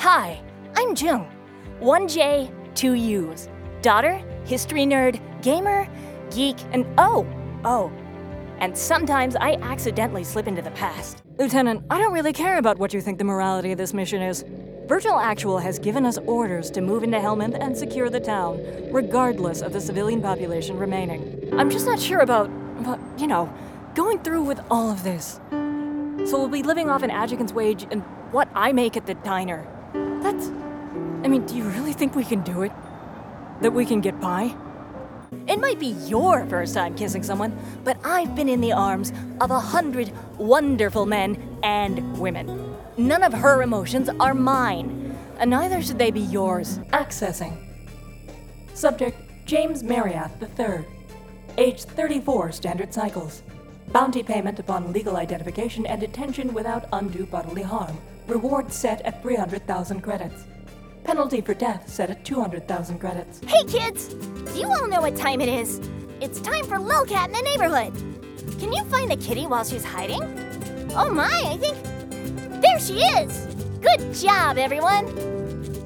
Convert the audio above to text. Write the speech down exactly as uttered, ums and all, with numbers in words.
Hi, I'm Jung. One J, two U's. Daughter, history nerd, gamer, geek, and oh, oh. And sometimes I accidentally slip into the past. Lieutenant, I don't really care about what you think the morality of this mission is. Virtual Actual has given us orders to move into Helminth and secure the town, regardless of the civilian population remaining. I'm just not sure about, about, you know, going through with all of this. So we'll be living off an adjutant's wage and what I make at the diner. That's... I mean, do you really think we can do it? That we can get by? It might be your first time kissing someone, but I've been in the arms of a hundred wonderful men and women. None of her emotions are mine, and neither should they be yours. Accessing. Subject, James Marriott the third. Age thirty-four standard cycles. Bounty payment upon legal identification and detention without undue bodily harm. Reward set at three hundred thousand credits. Penalty for death set at two hundred thousand credits. Hey kids! Do you all know what time it is? It's time for Lolcat in the neighborhood. Can you find the kitty while she's hiding? Oh my, I think... There she is! Good job, everyone!